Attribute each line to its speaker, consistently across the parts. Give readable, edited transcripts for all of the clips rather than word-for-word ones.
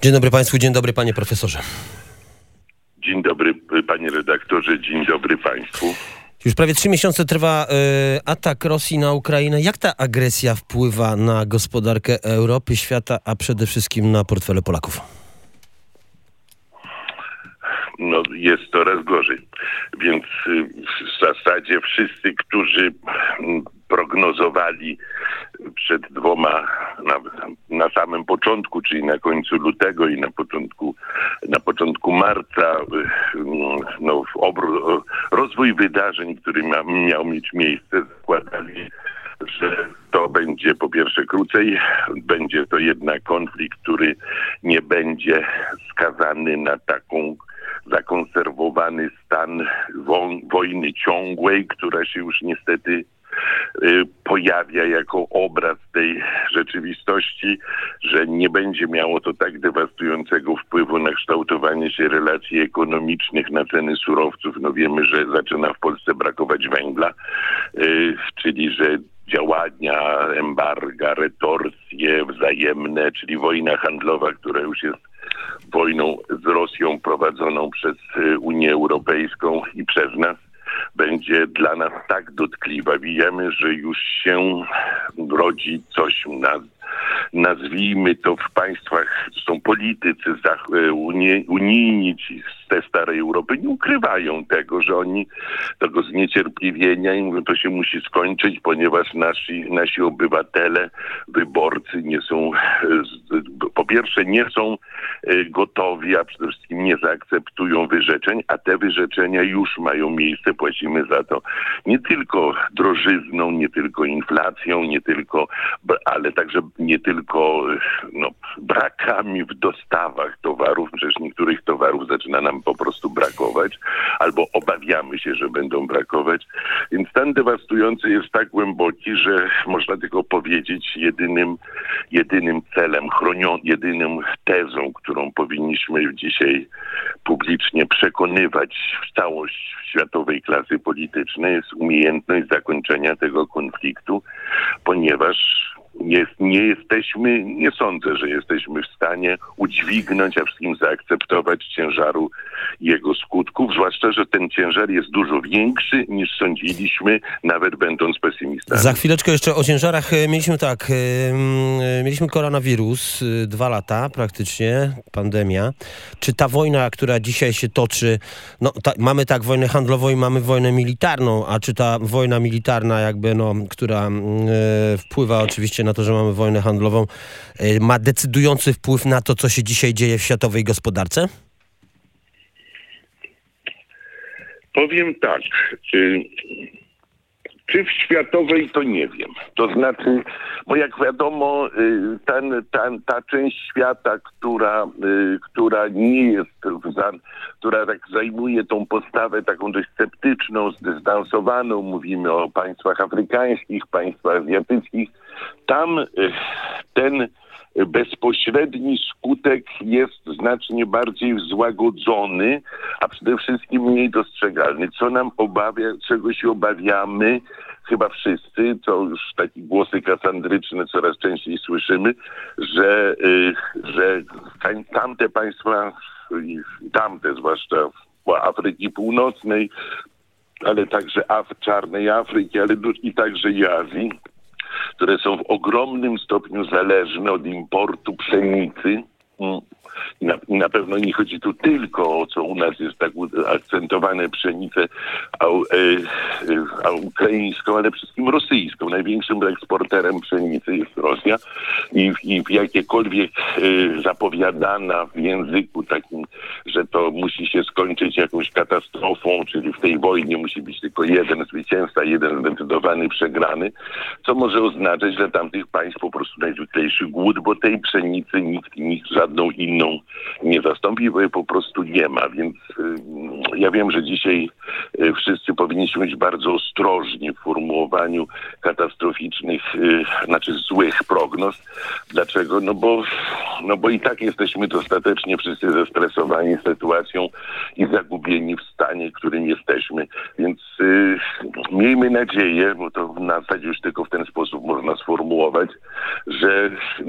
Speaker 1: Dzień dobry Państwu, dzień dobry Panie Profesorze.
Speaker 2: Dzień dobry Panie redaktorze, dzień dobry Państwu.
Speaker 1: Już prawie 3 miesiące trwa atak Rosji na Ukrainę. Jak ta agresja wpływa na gospodarkę Europy, świata, a przede wszystkim na portfele Polaków?
Speaker 2: No, jest coraz gorzej. Więc w zasadzie wszyscy, którzy prognozowali przed na samym początku, czyli na końcu lutego i na początku marca, rozwój wydarzeń, który miał mieć miejsce, zakładali, że to będzie po pierwsze krócej, będzie to jednak konflikt, który nie będzie skazany na taką zakonserwowany stan wojny ciągłej, która się już niestety pojawia jako obraz tej rzeczywistości, że nie będzie miało to tak dewastującego wpływu na kształtowanie się relacji ekonomicznych, na ceny surowców. No wiemy, że zaczyna w Polsce brakować węgla, czyli że działania, embarga, retorsje wzajemne, czyli wojna handlowa, która już jest wojną z Rosją prowadzoną przez Unię Europejską i przez nas, będzie dla nas tak dotkliwa. Wiemy, że już się rodzi coś, nazwijmy to w państwach, są politycy unijni, ci z tej starej Europy, nie ukrywają tego, że oni tego zniecierpliwienia i mówią, to się musi skończyć, ponieważ nasi obywatele, wyborcy nie są, po pierwsze nie są gotowi, a przede wszystkim nie zaakceptują wyrzeczeń, a te wyrzeczenia już mają miejsce. Płacimy za to nie tylko drożyzną, nie tylko inflacją, ale także nie tylko brakami w dostawach towarów. Przecież niektórych towarów zaczyna nam po prostu brakować, albo obawiamy się, że będą brakować. Więc stan dewastujący jest tak głęboki, że można tylko powiedzieć jedynym celem, jedyną tezą, którą powinniśmy dzisiaj publicznie przekonywać w całość światowej klasy politycznej, jest umiejętność zakończenia tego konfliktu, ponieważ nie sądzę, że jesteśmy w stanie udźwignąć, a wszystkim zaakceptować ciężaru jego skutków, zwłaszcza, że ten ciężar jest dużo większy niż sądziliśmy, nawet będąc pesymistami.
Speaker 1: Za chwileczkę jeszcze o ciężarach. Mieliśmy koronawirus, 2 lata praktycznie, pandemia. Czy ta wojna, która dzisiaj się toczy, mamy wojnę handlową i mamy wojnę militarną, a czy ta wojna militarna która wpływa oczywiście na to, że mamy wojnę handlową, ma decydujący wpływ na to, co się dzisiaj dzieje w światowej gospodarce?
Speaker 2: Powiem tak. Czy w światowej, to nie wiem. To znaczy, bo jak wiadomo, ta część świata, która nie jest, która tak zajmuje tą postawę taką dość sceptyczną, zdystansowaną, mówimy o państwach afrykańskich, państwach azjatyckich, tam ten bezpośredni skutek jest znacznie bardziej złagodzony, a przede wszystkim mniej dostrzegalny. Czego się obawiamy, chyba wszyscy, to już takie głosy kasandryczne coraz częściej słyszymy, że tamte państwa, zwłaszcza Afryki Północnej, ale także czarnej Afryki, ale i także i Azji, które są w ogromnym stopniu zależne od importu pszenicy. I na pewno nie chodzi tu tylko o co u nas jest tak akcentowane, pszenicę ukraińską, ale przede wszystkim rosyjską. Największym eksporterem pszenicy jest Rosja i w jakiekolwiek zapowiadana w języku takim, że to musi się skończyć jakąś katastrofą, czyli w tej wojnie musi być tylko jeden zwycięzca, jeden zdecydowany przegrany, co może oznaczać dla tamtych państw po prostu najzwyklejszy głód, bo tej pszenicy nikt żadną inną nie zastąpi, bo jej po prostu nie ma, więc ja wiem, że dzisiaj wszyscy powinniśmy być bardzo ostrożni w formułowaniu katastroficznych, złych prognoz. Dlaczego? No bo i tak jesteśmy dostatecznie wszyscy zestresowani sytuacją i zagubieni w stanie, w którym jesteśmy. Więc miejmy nadzieję, bo to w zasadzie już tylko w ten sposób można sformułować, że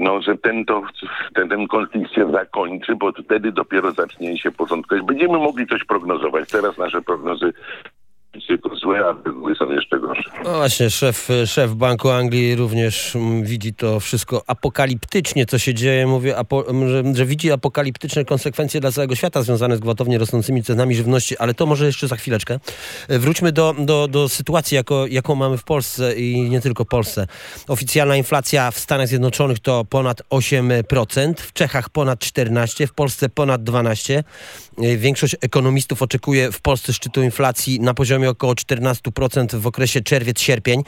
Speaker 2: ten konflikt się zakończy, bo wtedy dopiero zacznie się porządkować. Będziemy mogli coś prognozować. Teraz nasze prognozy tylko złe, a były są jeszcze gorsze.
Speaker 1: No właśnie, szef Banku Anglii również widzi to wszystko apokaliptycznie, co się dzieje. Mówię, że widzi apokaliptyczne konsekwencje dla całego świata związane z gwałtownie rosnącymi cenami żywności, ale to może jeszcze za chwileczkę. Wróćmy do sytuacji, jaką mamy w Polsce i nie tylko w Polsce. Oficjalna inflacja w Stanach Zjednoczonych to ponad 8%, w Czechach ponad 14%, w Polsce ponad 12%. Większość ekonomistów oczekuje w Polsce szczytu inflacji na poziomie około 14% w okresie czerwiec-sierpień.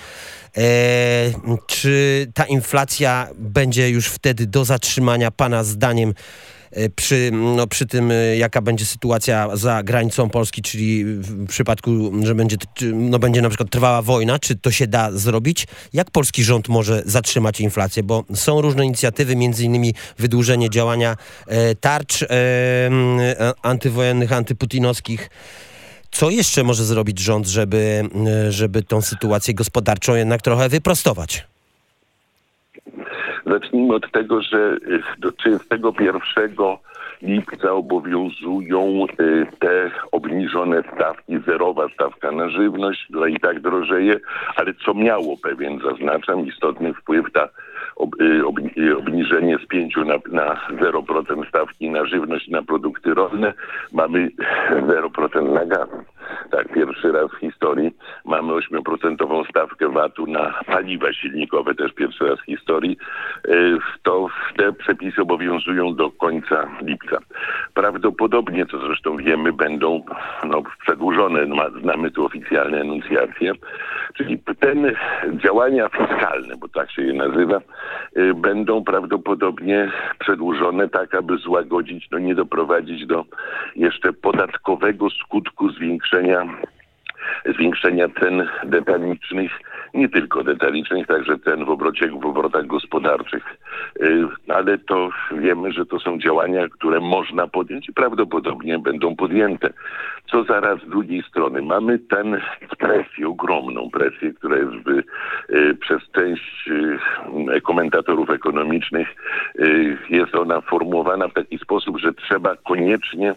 Speaker 1: Czy ta inflacja będzie już wtedy do zatrzymania Pana zdaniem przy tym, jaka będzie sytuacja za granicą Polski, czyli w przypadku, że będzie na przykład trwała wojna, czy to się da zrobić? Jak polski rząd może zatrzymać inflację? Bo są różne inicjatywy, między innymi wydłużenie działania tarcz antywojennych, antyputinowskich. Co jeszcze może zrobić rząd, żeby tą sytuację gospodarczą jednak trochę wyprostować?
Speaker 2: Zacznijmy od tego, że do 31 lipca obowiązują te obniżone stawki, zerowa stawka na żywność, która i tak drożeje, ale co miało pewien, zaznaczam, istotny wpływ obniżenie z 5 na 0% stawki na żywność, na produkty rolne. Mamy 0% na gaz. Tak, pierwszy raz w historii mamy 8% stawkę VAT-u na paliwa silnikowe, też pierwszy raz w historii. To te przepisy obowiązują do końca lipca. Prawdopodobnie, co zresztą wiemy, będą przedłużone, znamy tu oficjalne enuncjacje, czyli działania fiskalne, bo tak się je nazywa, będą prawdopodobnie przedłużone tak, aby złagodzić, nie doprowadzić do jeszcze podatkowego skutku zwiększenia cen detalicznych, nie tylko detalicznych, także cen w obrotach gospodarczych. Ale to wiemy, że to są działania, które można podjąć i prawdopodobnie będą podjęte. Co zaraz z drugiej strony? Mamy presję, ogromną presję, która jest przez część komentatorów ekonomicznych, jest ona formułowana w taki sposób, że trzeba koniecznie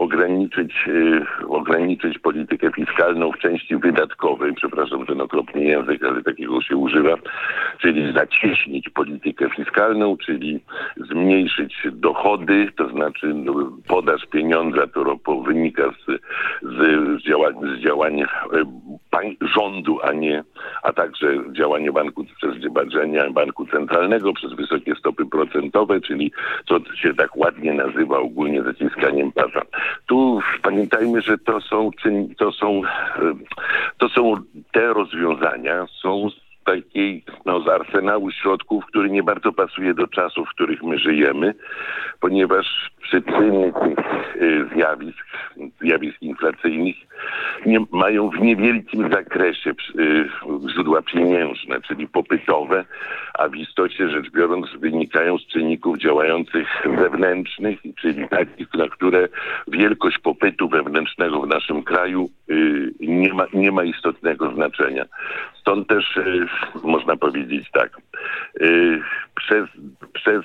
Speaker 2: ograniczyć politykę fiskalną w części wydatkowej. Przepraszam ten okropny język, ale takiego się używa. Czyli zacieśnić politykę fiskalną, czyli zmniejszyć dochody, to znaczy podaż pieniądza, to wynika z działań rządu, a także działanie banku centralnego przez wysokie stopy procentowe, czyli co się tak ładnie nazywa ogólnie zaciskaniem pasa. Tu pamiętajmy, że to są te rozwiązania, są z arsenału środków, który nie bardzo pasuje do czasów, w których my żyjemy, ponieważ przyczyny tych zjawisk inflacyjnych mają w niewielkim zakresie źródła pieniężne, czyli popytowe, a w istocie rzecz biorąc wynikają z czynników działających zewnętrznych, czyli takich, na które wielkość popytu wewnętrznego w naszym kraju nie ma istotnego znaczenia. Stąd też można powiedzieć tak, przez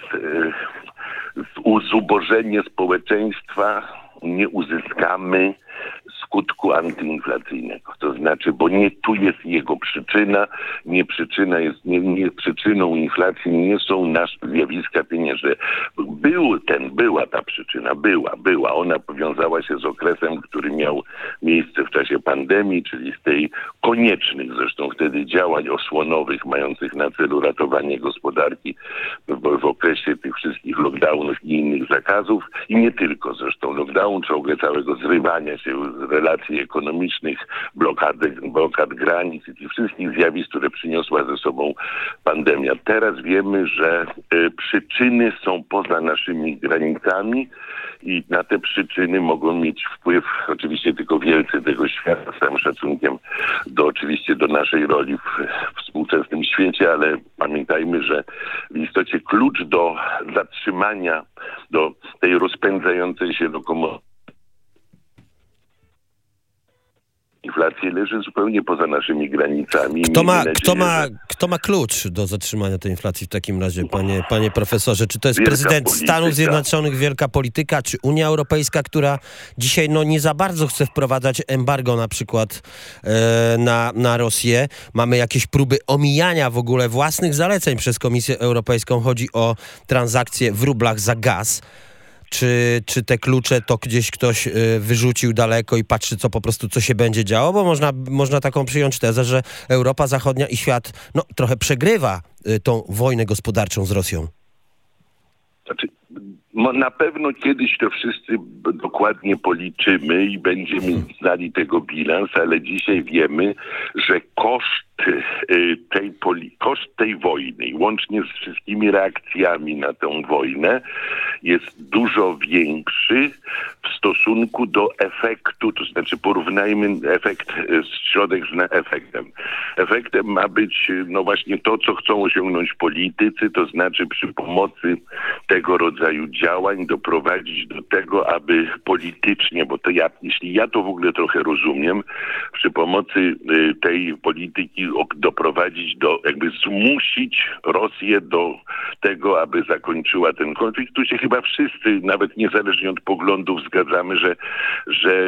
Speaker 2: zubożenie społeczeństwa nie uzyskamy skutku antyinflacyjnego. To znaczy, bo nie tu jest jego przyczyna, nie przyczyną inflacji nie są nasze zjawiska pieniężne. Była ta przyczyna, była. Ona powiązała się z okresem, który miał miejsce w czasie pandemii, czyli z tej koniecznych zresztą wtedy działań osłonowych, mających na celu ratowanie gospodarki w okresie tych wszystkich lockdownów i innych tych zakazów i nie tylko zresztą lockdown, ciągle całego zrywania się z relacji ekonomicznych, blokad granic i tych wszystkich zjawisk, które przyniosła ze sobą pandemia. Teraz wiemy, że przyczyny są poza naszymi granicami i na te przyczyny mogą mieć wpływ oczywiście tylko wielcy tego świata, z całym szacunkiem oczywiście do naszej roli w współczesnym świecie, ale pamiętajmy, że w istocie klucz do zatrzymania, do tej rozpędzającej się lokomotywy inflacji leży zupełnie poza naszymi granicami.
Speaker 1: Kto ma klucz do zatrzymania tej inflacji w takim razie, panie profesorze? Czy to jest prezydent Stanów Zjednoczonych, wielka polityka, czy Unia Europejska, która dzisiaj nie za bardzo chce wprowadzać embargo na przykład na Rosję? Mamy jakieś próby omijania w ogóle własnych zaleceń przez Komisję Europejską. Chodzi o transakcje w rublach za gaz. Czy te klucze to gdzieś ktoś wyrzucił daleko i patrzy, co się będzie działo? Bo można taką przyjąć tezę, że Europa Zachodnia i świat trochę przegrywa tą wojnę gospodarczą z Rosją.
Speaker 2: Znaczy, na pewno kiedyś to wszyscy dokładnie policzymy i będziemy znali tego bilans, ale dzisiaj wiemy, że koszt tej wojny, łącznie z wszystkimi reakcjami na tę wojnę, jest dużo większy w stosunku do efektu, to znaczy porównajmy środek z efektem. Efektem ma być właśnie to, co chcą osiągnąć politycy, to znaczy przy pomocy tego rodzaju działań doprowadzić do tego, aby politycznie, bo to jeśli ja to w ogóle trochę rozumiem, przy pomocy tej polityki doprowadzić zmusić Rosję do tego, aby zakończyła ten konflikt. Tu się chyba wszyscy, nawet niezależnie od poglądów, zgadzamy, że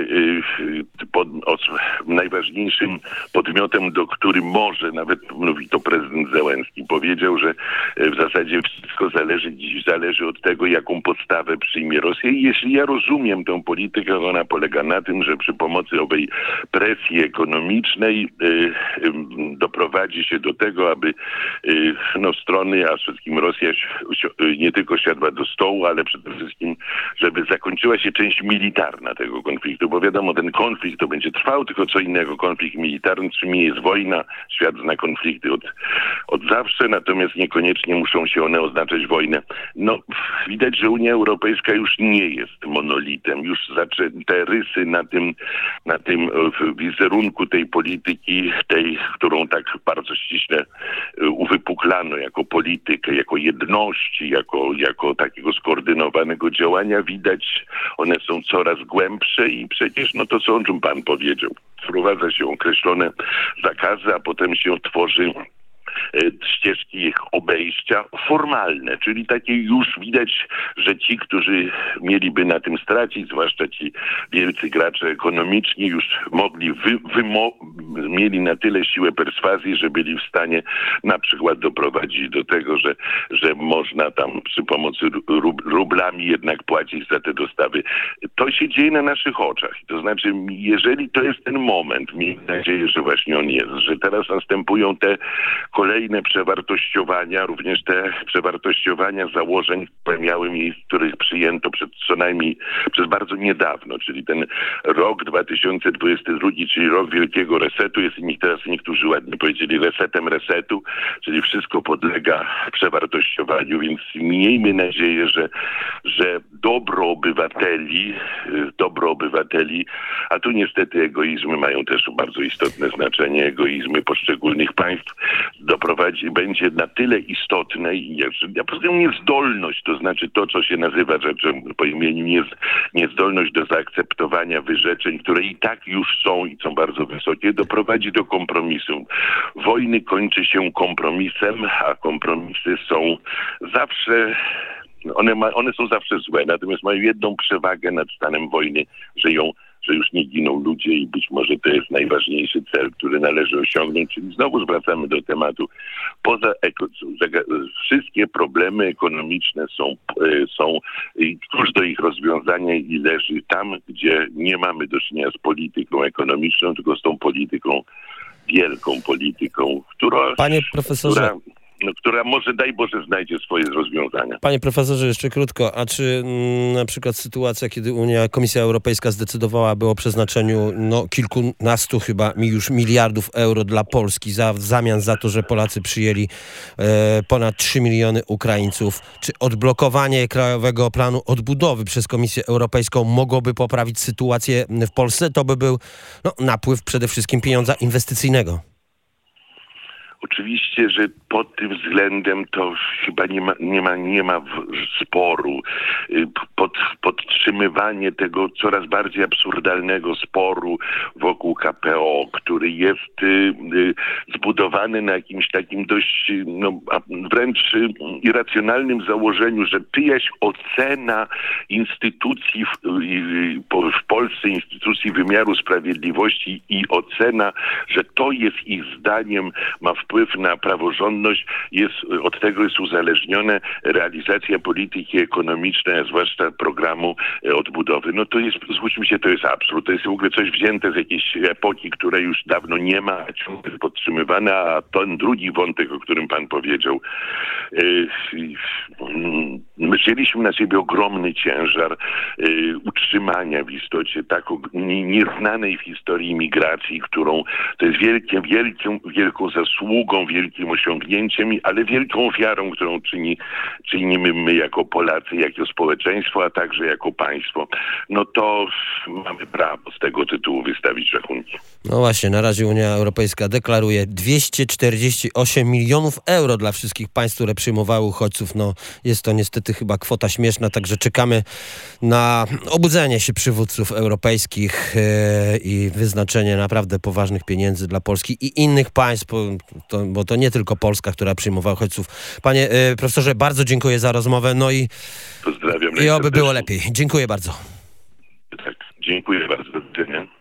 Speaker 2: najważniejszym podmiotem, do którym może, nawet mówi to prezydent Zełenski, powiedział, że w zasadzie wszystko zależy od tego, jaką podstawę przyjmie Rosja. I jeśli ja rozumiem tę politykę, ona polega na tym, że przy pomocy owej presji ekonomicznej doprowadzi się do tego, aby strony, a przede wszystkim Rosja nie tylko siadła do stołu, ale przede wszystkim, żeby zakończyła się część militarna tego konfliktu, bo wiadomo, ten konflikt to będzie trwał, tylko co innego. Konflikt militarny, czym jest wojna, świat zna konflikty od zawsze, natomiast niekoniecznie muszą się one oznaczać wojnę. Widać, że Unia Europejska już nie jest monolitem, już te rysy na tym wizerunku tej polityki, którą tak bardzo ściśle uwypuklano jako politykę, jako jedności, jako takiego skoordynowanego działania, widać, one są coraz głębsze i przecież to, co pan powiedział, wprowadza się określone zakazy, a potem się tworzy ścieżki ich obejścia formalne, czyli takie już widać, że ci, którzy mieliby na tym stracić, zwłaszcza ci wielcy gracze ekonomiczni, już mieli na tyle siłę perswazji, że byli w stanie na przykład doprowadzić do tego, że można tam przy pomocy rublami jednak płacić za te dostawy. To się dzieje na naszych oczach. To znaczy, jeżeli to jest ten moment, miejmy nadzieję, że właśnie on jest, że teraz następują te kolejne przewartościowania, również te przewartościowania założeń, które miały miejsce, których przyjęto co najmniej przez bardzo niedawno, czyli ten rok 2022, czyli rok wielkiego resetu, jest teraz niektórzy ładnie powiedzieli resetem resetu, czyli wszystko podlega przewartościowaniu, więc miejmy nadzieję, że dobro obywateli, a tu niestety egoizmy mają też bardzo istotne znaczenie, egoizmy poszczególnych państw będzie na tyle istotne i poza tym niezdolność, to znaczy to, co się nazywa rzeczą po imieniu niezdolność do zaakceptowania wyrzeczeń, które i tak już są i są bardzo wysokie, doprowadzi do kompromisu. Wojny kończy się kompromisem, a kompromisy są zawsze one są zawsze złe, natomiast mają jedną przewagę nad stanem wojny, że już nie giną ludzie i być może to jest najważniejszy cel, który należy osiągnąć, czyli znowu zwracamy do tematu. Wszystkie problemy ekonomiczne są klucz do ich rozwiązania i leży tam, gdzie nie mamy do czynienia z polityką ekonomiczną, tylko z tą polityką, wielką polityką,
Speaker 1: Panie profesorze,
Speaker 2: która może, daj Boże, znajdzie swoje rozwiązania.
Speaker 1: Panie profesorze, jeszcze krótko, a czy na przykład sytuacja, kiedy Komisja Europejska zdecydowałaby o przeznaczeniu kilkunastu chyba już miliardów euro dla Polski w zamian za to, że Polacy przyjęli ponad 3 miliony Ukraińców, czy odblokowanie Krajowego Planu Odbudowy przez Komisję Europejską mogłoby poprawić sytuację w Polsce? To by był napływ przede wszystkim pieniądza inwestycyjnego.
Speaker 2: Oczywiście, że pod tym względem to chyba nie ma sporu. Podtrzymywanie tego coraz bardziej absurdalnego sporu wokół KPO, który jest zbudowany na jakimś takim dość wręcz irracjonalnym założeniu, że czyjaś ocena instytucji w Polsce, instytucji wymiaru sprawiedliwości i ocena, że to jest ich zdaniem ma wpływ na praworządność, od tego jest uzależniona realizacja polityki ekonomicznej, a zwłaszcza programu odbudowy. No to jest, zgódźmy się, to jest absurd. To jest w ogóle coś wzięte z jakiejś epoki, której już dawno nie ma, a ciągle jest podtrzymywana, a ten drugi wątek, o którym pan powiedział, my wzięliśmy na siebie ogromny ciężar utrzymania w istocie taką nierównanej w historii migracji, którą to jest wielką zasługą, wielkim osiągnięciem, ale wielką ofiarą, którą czynimy my jako Polacy, jako społeczeństwo, a także jako państwo. No to mamy prawo z tego tytułu wystawić rachunki.
Speaker 1: No właśnie, na razie Unia Europejska deklaruje 248 milionów euro dla wszystkich państw, które przyjmowały uchodźców. No jest to niestety chyba kwota śmieszna, także czekamy na obudzenie się przywódców europejskich i wyznaczenie naprawdę poważnych pieniędzy dla Polski i innych państw, bo to nie tylko Polska, która przyjmowała uchodźców. Panie profesorze, bardzo dziękuję za rozmowę,
Speaker 2: pozdrawiam.
Speaker 1: I oby było lepiej. Dziękuję bardzo.
Speaker 2: Tak, dziękuję bardzo. Do widzenia.